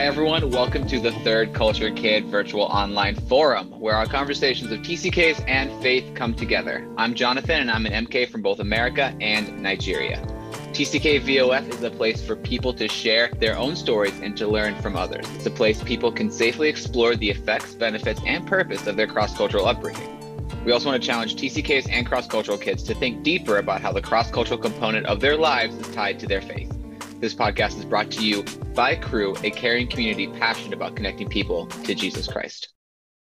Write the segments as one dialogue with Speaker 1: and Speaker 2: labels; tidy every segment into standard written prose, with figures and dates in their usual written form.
Speaker 1: everyone. Welcome to the Third Culture Kid virtual online forum, where our conversations of TCKs and faith come together. I'm Jonathan, and I'm an MK from both America and Nigeria. TCK VOF is a place for people to share their own stories and to learn from others. It's a place people can safely explore the effects, benefits, and purpose of their cross-cultural upbringing. We also want to challenge TCKs and cross-cultural kids to think deeper about how the cross-cultural component of their lives is tied to their faith. This podcast is brought to you by Crew, a caring community passionate about connecting people to Jesus Christ.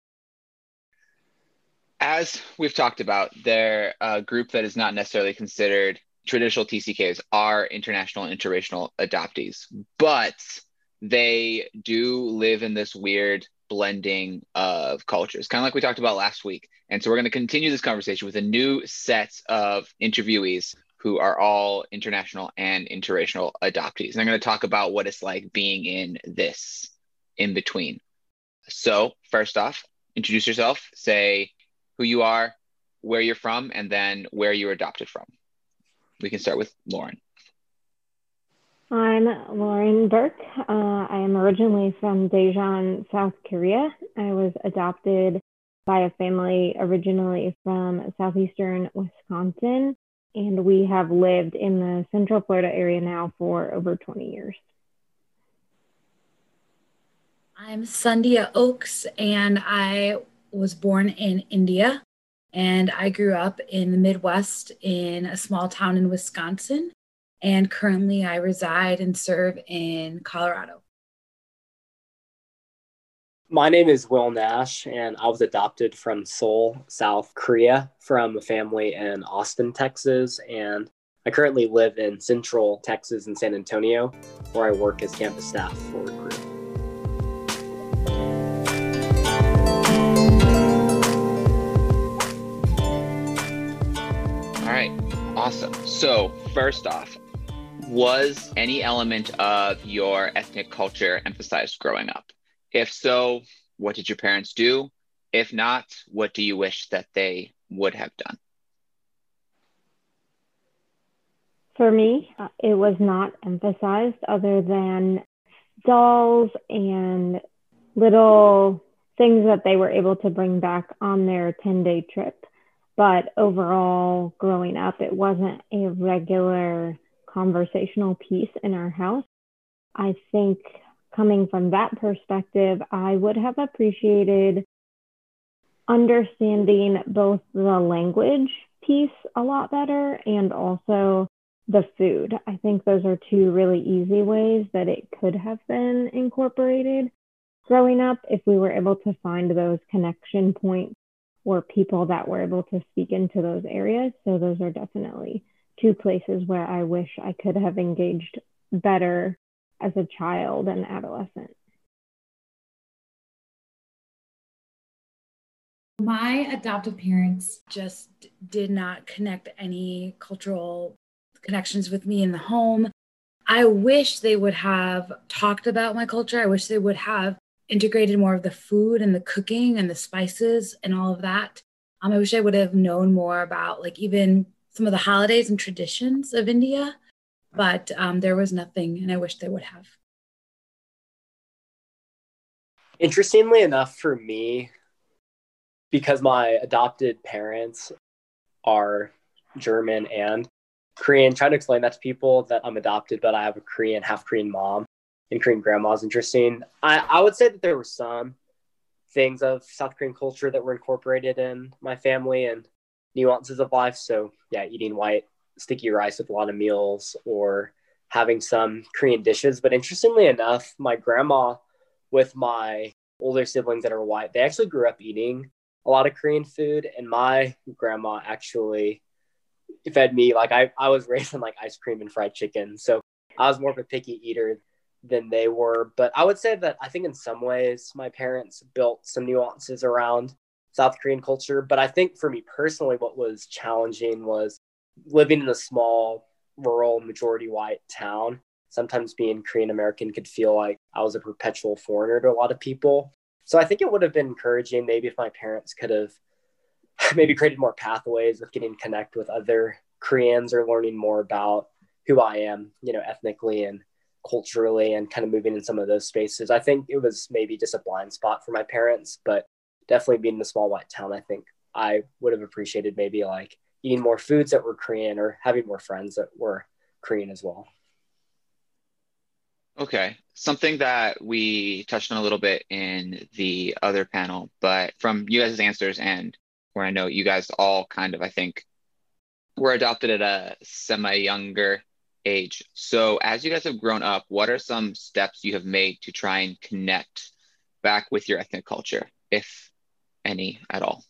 Speaker 1: As we've talked about, they're a group that is not necessarily considered traditional TCKs are international and interracial adoptees, but they do live in this weird blending of cultures, kind of like we talked about last week. And so we're going to continue this conversation with a new set of interviewees who are all international and interracial adoptees. And I'm going to talk about what it's like being in this in between. So first off, introduce yourself, say who you are, where you're from, and then where you were adopted from. We can start with Lauren.
Speaker 2: I'm Lauren Burke. I am originally from Daejeon, South Korea. I was adopted by a family originally from southeastern Wisconsin, and we have lived in the Central Florida area now for over 20 years.
Speaker 3: I'm Sandhya Oaks, and I was born in India, and I grew up in the Midwest in a small town in Wisconsin, and currently I reside and serve in Colorado.
Speaker 4: My name is Will Nash, and I was adopted from Seoul, South Korea, from a family in Austin, Texas, and I currently live in Central Texas in San Antonio, where I work as campus staff for Crew.
Speaker 1: All right, awesome. So first off, was any element of your ethnic culture emphasized growing up? If so, what did your parents do? If not, what do you wish that they would have done?
Speaker 2: For me, it was not emphasized other than dolls and little things that they were able to bring back on their 10-day trip. But overall, growing up, it wasn't a regular conversational piece in our house. I think coming from that perspective, I would have appreciated understanding both the language piece a lot better and also the food. I think those are two really easy ways that it could have been incorporated growing up if we were able to find those connection points or people that were able to speak into those areas. So those are definitely two places where I wish I could have engaged better as a child and adolescent.
Speaker 3: My adoptive parents just did not connect any cultural connections with me in the home. I wish they would have talked about my culture. I wish they would have integrated more of the food and the cooking and the spices and all of that. I wish I would have known more about like even some of the holidays and traditions of India, but there was nothing, and I wish they would have.
Speaker 4: Interestingly enough for me, because my adopted parents are German and Korean, trying to explain that to people that I'm adopted, but I have a Korean, half Korean mom and Korean grandma is interesting. I would say that there were some things of South Korean culture that were incorporated in my family and nuances of life. So yeah, eating white sticky rice with a lot of meals or having some Korean dishes. But interestingly enough, my grandma with my older siblings that are white, they actually grew up eating a lot of Korean food. And my grandma actually fed me, like I was raised on like ice cream and fried chicken. So I was more of a picky eater than they were. But I would say that I think in some ways my parents built some nuances around South Korean culture. But I think for me personally, what was challenging was living in a small, rural, majority white town. Sometimes being Korean American could feel like I was a perpetual foreigner to a lot of people. So I think it would have been encouraging maybe if my parents could have maybe created more pathways of getting to connect with other Koreans or learning more about who I am, ethnically and culturally and kind of moving in some of those spaces. I think it was maybe just a blind spot for my parents, but definitely being in a small white town, I think I would have appreciated maybe like eating more foods that were Korean or having more friends that were Korean as well.
Speaker 1: Okay. Something that we touched on a little bit in the other panel, but from you guys' answers and where I know you guys all kind of, I think, were adopted at a semi-younger age. So as you guys have grown up, what are some steps you have made to try and connect back with your ethnic culture, if any at all?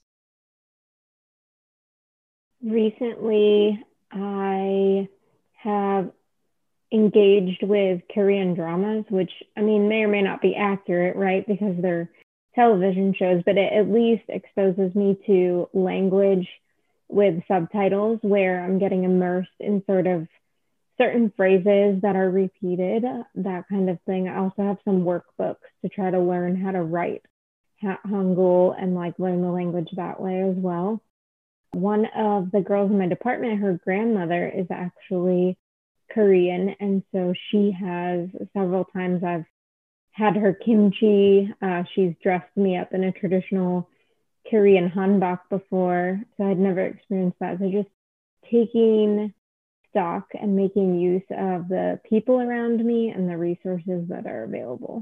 Speaker 2: Recently, I have engaged with Korean dramas, which I mean may or may not be accurate, right? Because they're television shows, but it at least exposes me to language with subtitles where I'm getting immersed in sort of certain phrases that are repeated, that kind of thing. I also have some workbooks to try to learn how to write Hangul and like learn the language that way as well. One of the girls in my department, her grandmother is actually Korean. And so she has several times I've had her kimchi. She's dressed me up in a traditional Korean hanbok before. So I'd never experienced that. So just taking stock and making use of the people around me and the resources that are available.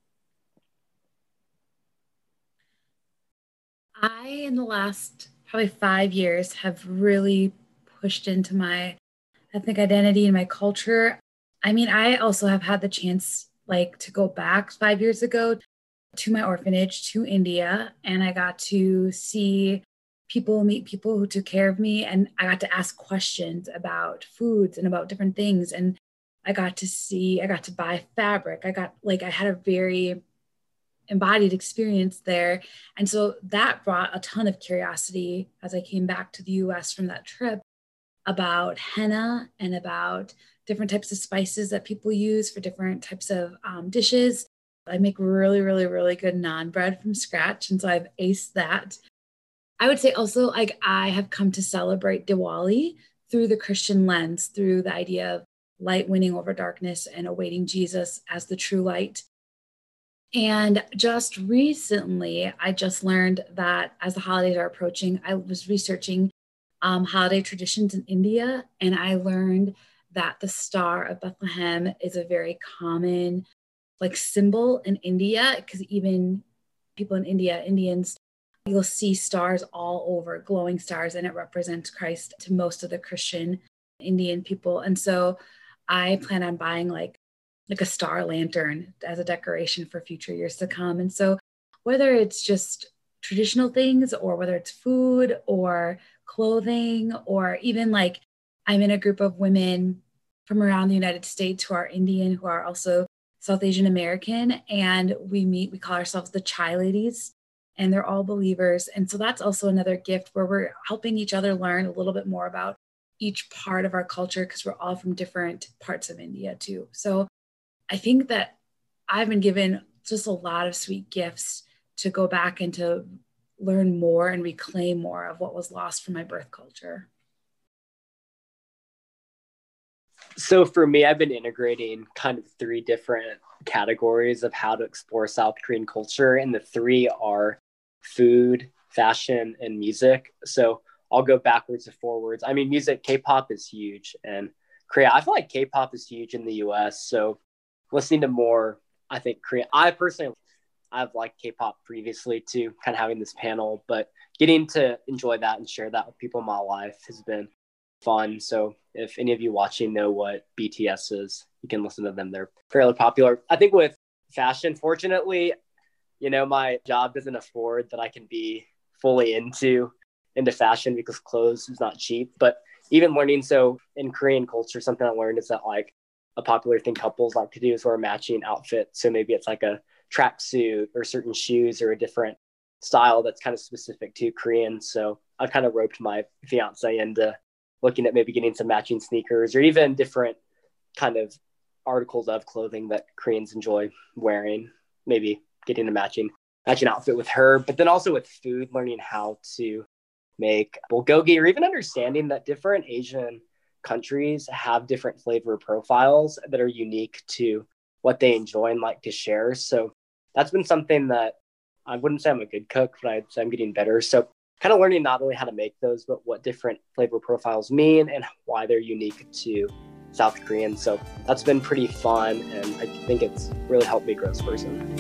Speaker 3: In the last probably 5 years, have really pushed into my ethnic identity and my culture. I mean, I also have had the chance like to go back 5 years ago to my orphanage to India, and I got to see people, meet people who took care of me, and I got to ask questions about foods and about different things. And I got to buy fabric. I had a very embodied experience there. And so that brought a ton of curiosity as I came back to the US from that trip about henna and about different types of spices that people use for different types of dishes. I make really, really, really good naan bread from scratch. And so I've aced that. I would say also, like, I have come to celebrate Diwali through the Christian lens, through the idea of light winning over darkness and awaiting Jesus as the true light. And just recently, I just learned that as the holidays are approaching, I was researching holiday traditions in India, and I learned that the Star of Bethlehem is a very common like symbol in India, because even people in India, Indians, you'll see stars all over, glowing stars, and it represents Christ to most of the Christian Indian people. And so I plan on buying like a star lantern as a decoration for future years to come. And so whether it's just traditional things or whether it's food or clothing, or even like I'm in a group of women from around the United States who are Indian, who are also South Asian American, and we call ourselves the Chai Ladies, and they're all believers. And so that's also another gift where we're helping each other learn a little bit more about each part of our culture, because we're all from different parts of India too. So I think that I've been given just a lot of sweet gifts to go back and to learn more and reclaim more of what was lost from my birth culture.
Speaker 4: So for me, I've been integrating kind of 3 different categories of how to explore South Korean culture. And the 3 are food, fashion, and music. So I'll go backwards and forwards. I mean, music, K-pop is huge. And Korea, I feel like K-pop is huge in the US. So listening to more, I think Korean. I've liked K-pop previously too, kind of having this panel, but getting to enjoy that and share that with people in my life has been fun. So if any of you watching know what BTS is, you can listen to them. They're fairly popular. I think with fashion, fortunately, my job doesn't afford that I can be fully into fashion because clothes is not cheap. But even learning, so in Korean culture, something I learned is that like a popular thing couples like to do is wear a matching outfit. So maybe it's like a tracksuit or certain shoes or a different style that's kind of specific to Korean. So I kind of roped my fiance into looking at maybe getting some matching sneakers or even different kind of articles of clothing that Koreans enjoy wearing, maybe getting a matching outfit with her. But then also with food, learning how to make bulgogi, or even understanding that different Asian countries have different flavor profiles that are unique to what they enjoy and like to share. So that's been something that I wouldn't say I'm a good cook, but I'd say I'm getting better. So kind of learning not only how to make those, but what different flavor profiles mean and why they're unique to South Korean. So that's been pretty fun, and I think it's really helped me grow as a person.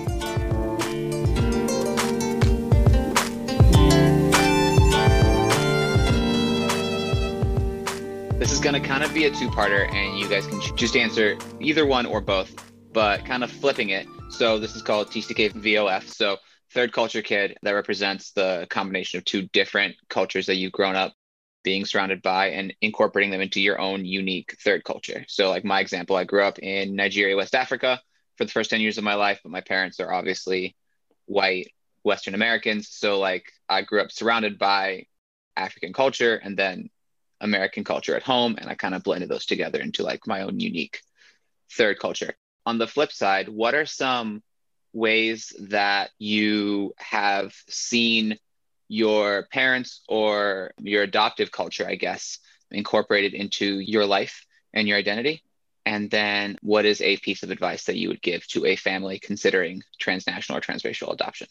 Speaker 1: This is going to kind of be a two-parter, and you guys can choose to answer either one or both, but kind of flipping it. So this is called TCK VOF. So third culture kid, that represents the combination of two different cultures that you've grown up being surrounded by and incorporating them into your own unique third culture. So like my example, I grew up in Nigeria, West Africa for the first 10 years of my life, but my parents are obviously white Western Americans. So like I grew up surrounded by African culture and then American culture at home, and I kind of blended those together into like my own unique third culture. On the flip side, what are some ways that you have seen your parents or your adoptive culture, I guess, incorporated into your life and your identity? And then what is a piece of advice that you would give to a family considering transnational or transracial adoption?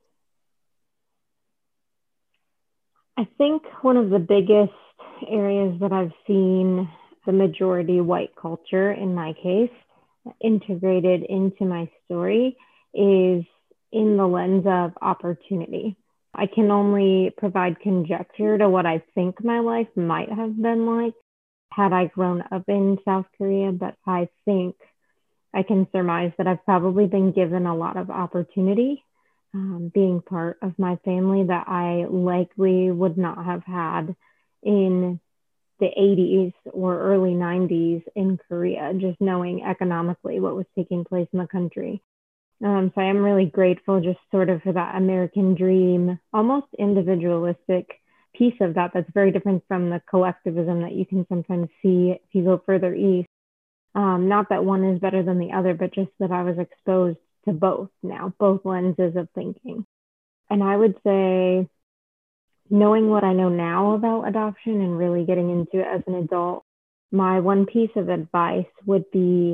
Speaker 2: I think one of the biggest areas that I've seen the majority white culture, in my case, integrated into my story is in the lens of opportunity. I can only provide conjecture to what I think my life might have been like had I grown up in South Korea, but I think I can surmise that I've probably been given a lot of opportunity being part of my family that I likely would not have had in the 80s or early 90s in Korea, just knowing economically what was taking place in the country. So I am really grateful just sort of for that American dream, almost individualistic piece of that that's very different from the collectivism that you can sometimes see if you go further east. Not that one is better than the other, but just that I was exposed to both now, both lenses of thinking. And I would say, knowing what I know now about adoption and really getting into it as an adult, my one piece of advice would be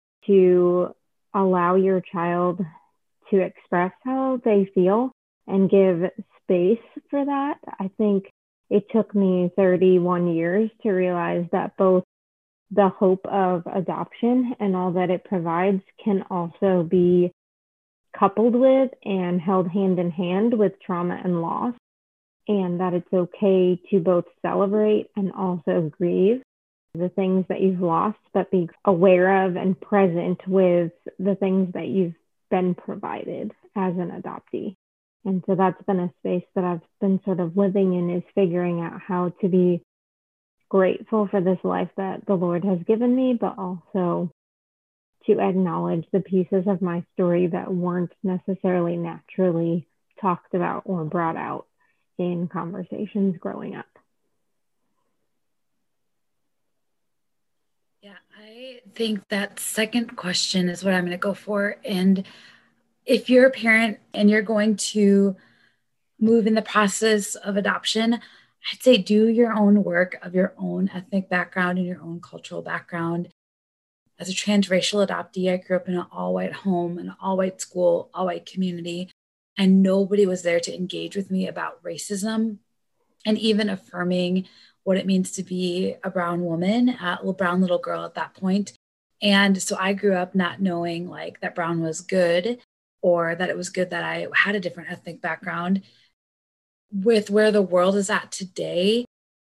Speaker 2: to allow your child to express how they feel and give space for that. I think it took me 31 years to realize that both the hope of adoption and all that it provides can also be coupled with and held hand in hand with trauma and loss, and that it's okay to both celebrate and also grieve the things that you've lost, but be aware of and present with the things that you've been provided as an adoptee. And so that's been a space that I've been sort of living in, is figuring out how to be grateful for this life that the Lord has given me, but also to acknowledge the pieces of my story that weren't necessarily naturally talked about or brought out in conversations growing up.
Speaker 3: Yeah, I think that second question is what I'm going to go for. And if you're a parent and you're going to move in the process of adoption, I'd say do your own work of your own ethnic background and your own cultural background. As a transracial adoptee, I grew up in an all-white home, an all-white school, all-white community, and nobody was there to engage with me about racism and even affirming what it means to be a brown woman, a brown little girl at that point. And so I grew up not knowing like that brown was good, or that it was good that I had a different ethnic background. With where the world is at today,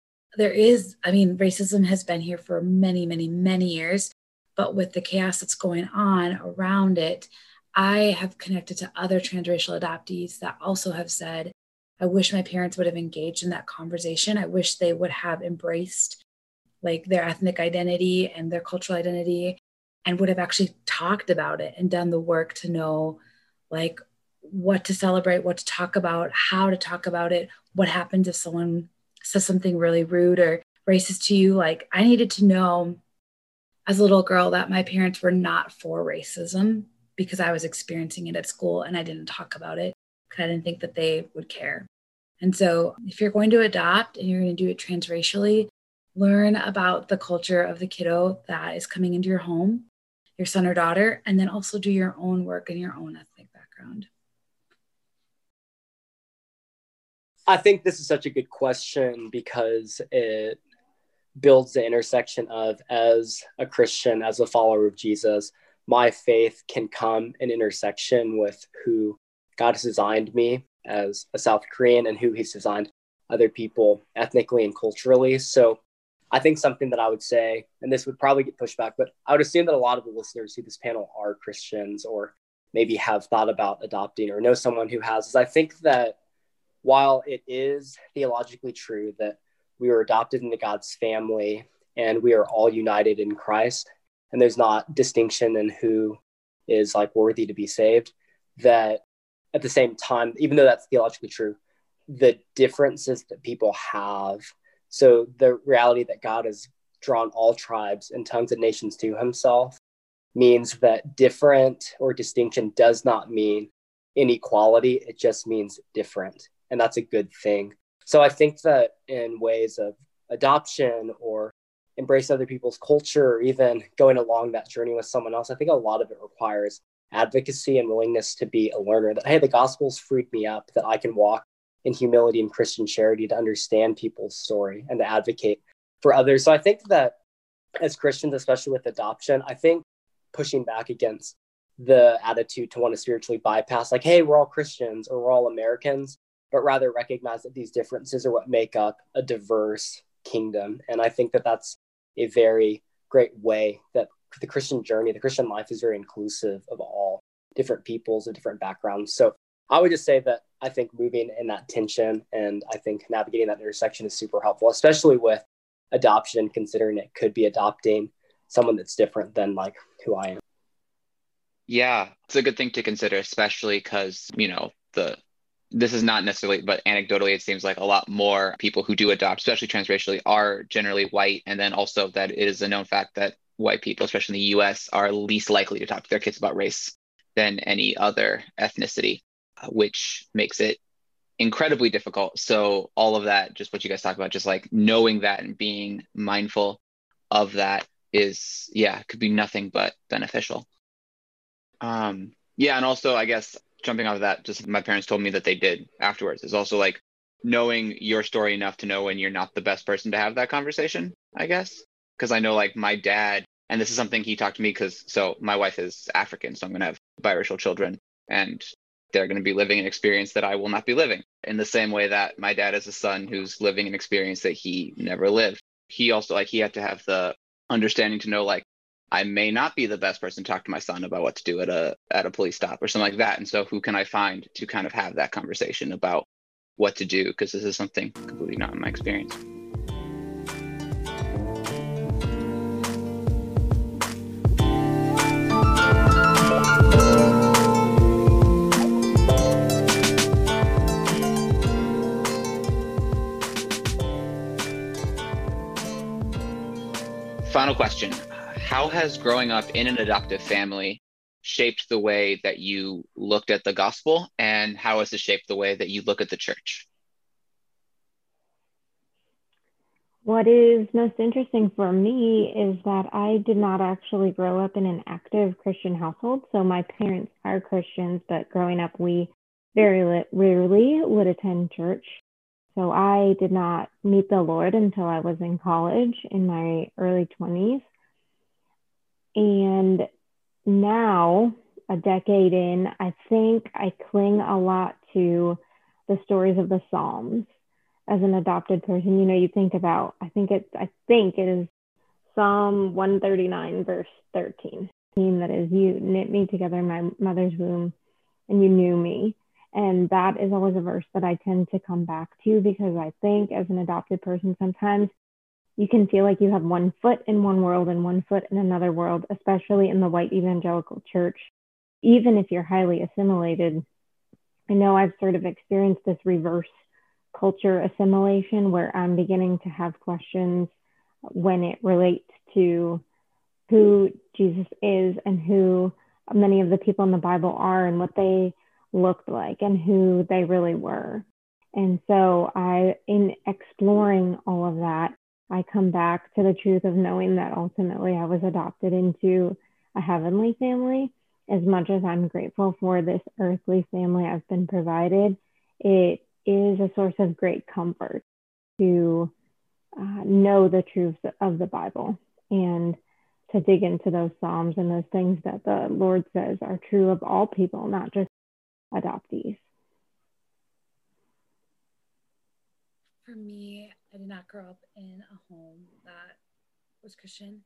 Speaker 3: racism has been here for many, many, many years, but with the chaos that's going on around it, I have connected to other transracial adoptees that also have said, I wish my parents would have engaged in that conversation. I wish they would have embraced like their ethnic identity and their cultural identity and would have actually talked about it and done the work to know like what to celebrate, what to talk about, how to talk about it, what happens if someone says something really rude or racist to you. Like I needed to know as a little girl that my parents were not for racism because I was experiencing it at school and I didn't talk about it because I didn't think that they would care. And so if you're going to adopt and you're going to do it transracially, learn about the culture of the kiddo that is coming into your home, your son or daughter, and then also do your own work and your own ethnic background?
Speaker 4: I think this is such a good question because it builds the intersection of, as a Christian, as a follower of Jesus, my faith can come in intersection with who God has designed me as a South Korean and who he's designed other people ethnically and culturally. So I think something that I would say, and this would probably get pushed back, but I would assume that a lot of the listeners to this panel are Christians or maybe have thought about adopting or know someone who has, is I think that while it is theologically true that we were adopted into God's family and we are all united in Christ, and there's not distinction in who is like worthy to be saved, that at the same time, even though that's theologically true, the differences that people have, so the reality that God has drawn all tribes and tongues and nations to himself, means that different or distinction does not mean inequality. It just means different. And that's a good thing. So I think that in ways of adoption or embrace other people's culture, or even going along that journey with someone else, I think a lot of it requires advocacy and willingness to be a learner, that, hey, the gospel's freed me up, that I can walk in humility and Christian charity to understand people's story and to advocate for others. So I think that as Christians, especially with adoption, I think pushing back against the attitude to want to spiritually bypass, like, hey, we're all Christians or we're all Americans, but rather recognize that these differences are what make up a diverse kingdom. And I think that that's a very great way that the Christian journey, the Christian life is very inclusive of all different peoples and different backgrounds. So I would just say that I think moving in that tension and I think navigating that intersection is super helpful, especially with adoption, considering it could be adopting someone that's different than like who I am.
Speaker 1: Yeah, it's a good thing to consider, especially because, this is not necessarily, but anecdotally, it seems like a lot more people who do adopt, especially transracially, are generally white. And then also that it is a known fact that white people, especially in the US, are least likely to talk to their kids about race than any other ethnicity, which makes it incredibly difficult. So all of that, just what you guys talk about, just like knowing that and being mindful of that is, could be nothing but beneficial. And also, I guess, jumping off of that, just my parents told me that they did afterwards, is also like knowing your story enough to know when you're not the best person to have that conversation, I guess. Because I know like my dad, and this is something he talked to me so my wife is African, so I'm going to have biracial children, and they're going to be living an experience that I will not be living, in the same way that my dad is a son who's living an experience that he never lived. He also, like, he had to have the understanding to know, like, I may not be the best person to talk to my son about what to do at a police stop or something like that. And so who can I find to kind of have that conversation about what to do? Because this is something completely not in my experience. Final question. How has growing up in an adoptive family shaped the way that you looked at the gospel, and how has it shaped the way that you look at the church?
Speaker 2: What is most interesting for me is that I did not actually grow up in an active Christian household. So my parents are Christians, but growing up, we very rarely would attend church. So I did not meet the Lord until I was in college in my early 20s. And now, a decade in, I think I cling a lot to the stories of the Psalms as an adopted person. You think about, I think it is Psalm 139, verse 13. That is, you knit me together in my mother's womb and you knew me. And that is always a verse that I tend to come back to, because I think as an adopted person, sometimes you can feel like you have one foot in one world and one foot in another world, especially in the white evangelical church. Even if you're highly assimilated, I know I've sort of experienced this reverse culture assimilation where I'm beginning to have questions when it relates to who Jesus is and who many of the people in the Bible are and what they looked like and who they really were. And so in exploring all of that, I come back to the truth of knowing that ultimately I was adopted into a heavenly family. As much as I'm grateful for this earthly family I've been provided, it is a source of great comfort to know the truths of the Bible and to dig into those Psalms and those things that the Lord says are true of all people, not just adoptees.
Speaker 3: For me, I did not grow up in a home that was Christian.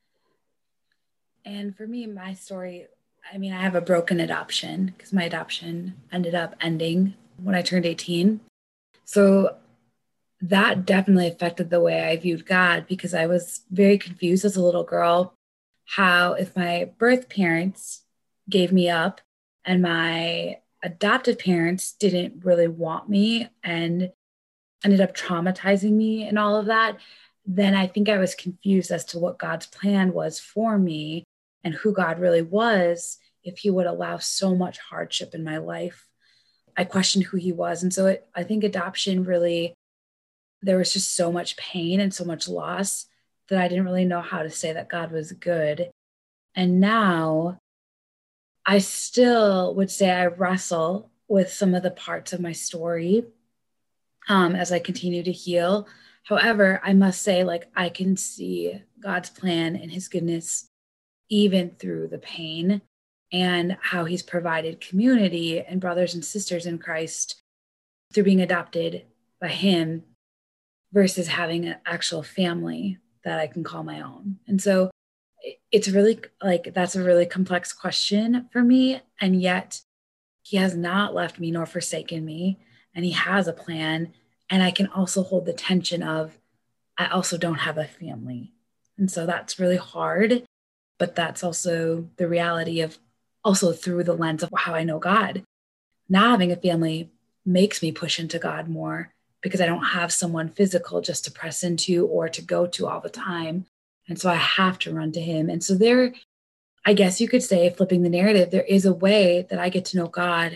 Speaker 3: And for me, my story, I mean, I have a broken adoption because my adoption ended up ending when I turned 18. So that definitely affected the way I viewed God, because I was very confused as a little girl how, if my birth parents gave me up and my adoptive parents didn't really want me and ended up traumatizing me and all of that, then I think I was confused as to what God's plan was for me and who God really was, if he would allow so much hardship in my life. I questioned who he was. And so I think adoption really, there was just so much pain and so much loss that I didn't really know how to say that God was good. And now I still would say I wrestle with some of the parts of my story as I continue to heal. However, I must say, like, I can see God's plan and his goodness even through the pain, and how he's provided community and brothers and sisters in Christ through being adopted by him versus having an actual family that I can call my own. And so it's really like, that's a really complex question for me. And yet he has not left me nor forsaken me. And he has a plan. And I can also hold the tension of, I also don't have a family. And so that's really hard, but that's also the reality of also through the lens of how I know God. Now having a family makes me push into God more because I don't have someone physical just to press into or to go to all the time. And so I have to run to him. And so there, I guess you could say, flipping the narrative, there is a way that I get to know God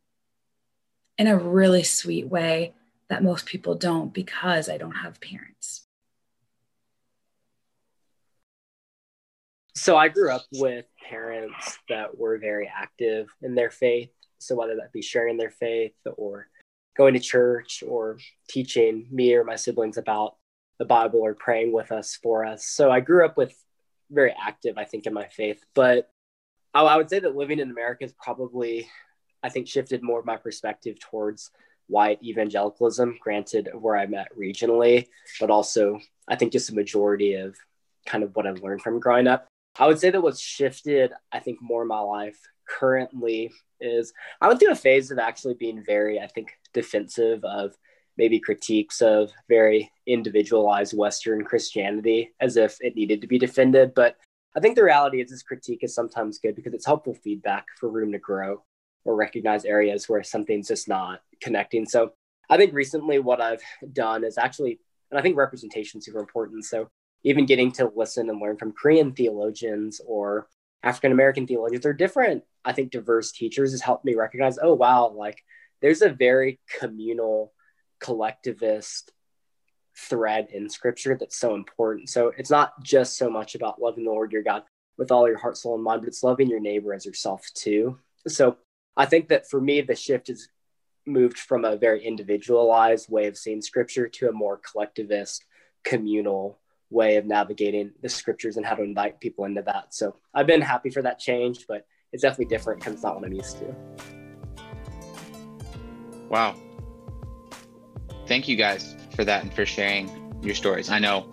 Speaker 3: in a really sweet way that most people don't, because I don't have parents.
Speaker 4: So I grew up with parents that were very active in their faith. So whether that be sharing their faith or going to church or teaching me or my siblings about the Bible or praying with us for us. So I grew up with very active, I think, in my faith. But I would say that living in America has probably, I think, shifted more of my perspective towards white evangelicalism, granted where I'm at regionally, but also I think just a majority of kind of what I've learned from growing up. I would say that what's shifted, I think, more in my life currently is I went through a phase of actually being very, I think, defensive of maybe critiques of very individualized Western Christianity as if it needed to be defended. But I think the reality is this critique is sometimes good because it's helpful feedback for room to grow or recognize areas where something's just not connecting. So I think recently what I've done is actually, and I think representation is super important. So even getting to listen and learn from Korean theologians or African-American theologians, they're different, I think, diverse teachers has helped me recognize, oh, wow, like there's a very communal, collectivist thread in scripture that's so important. So it's not just so much about loving the Lord your God with all your heart, soul, and mind, but it's loving your neighbor as yourself too. So I think that for me, the shift has moved from a very individualized way of seeing scripture to a more collectivist, communal way of navigating the scriptures and how to invite people into that. So I've been happy for that change, but it's definitely different because it's not what I'm used to.
Speaker 1: Wow. Thank you guys for that and for sharing your stories. I know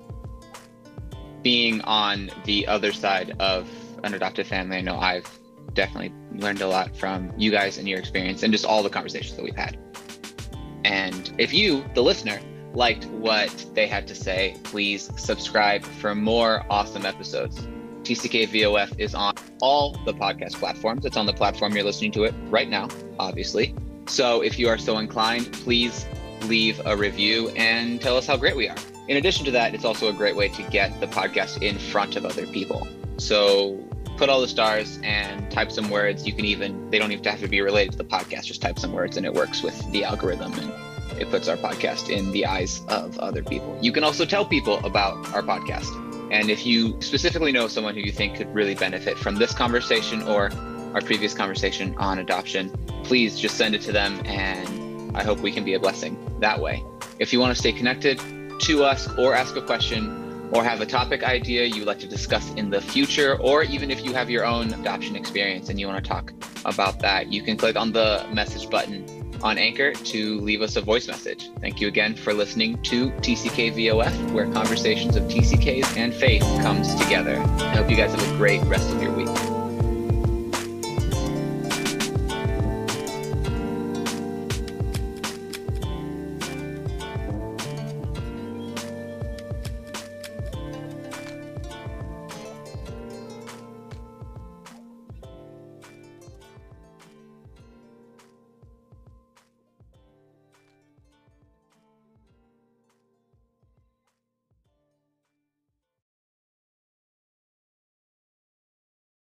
Speaker 1: being on the other side of an adoptive family, I know I've definitely learned a lot from you guys and your experience and just all the conversations that we've had. And if you, the listener, liked what they had to say, please subscribe for more awesome episodes. TCK VOF is on all the podcast platforms. It's on the platform you're listening to it right now, obviously. So if you are so inclined, please leave a review and tell us how great we are. In addition to that, it's also a great way to get the podcast in front of other people. So put all the stars and type some words. You can even, they don't even have to be related to the podcast, just type some words and it works with the algorithm and it puts our podcast in the eyes of other people. You can also tell people about our podcast. And if you specifically know someone who you think could really benefit from this conversation or our previous conversation on adoption, please just send it to them, and I hope we can be a blessing that way. If you want to stay connected to us or ask a question or have a topic idea you'd like to discuss in the future, or even if you have your own adoption experience and you want to talk about that, you can click on the message button on Anchor to leave us a voice message. Thank you again for listening to TCK VOF, where conversations of TCKs and faith comes together. I hope you guys have a great rest of your week.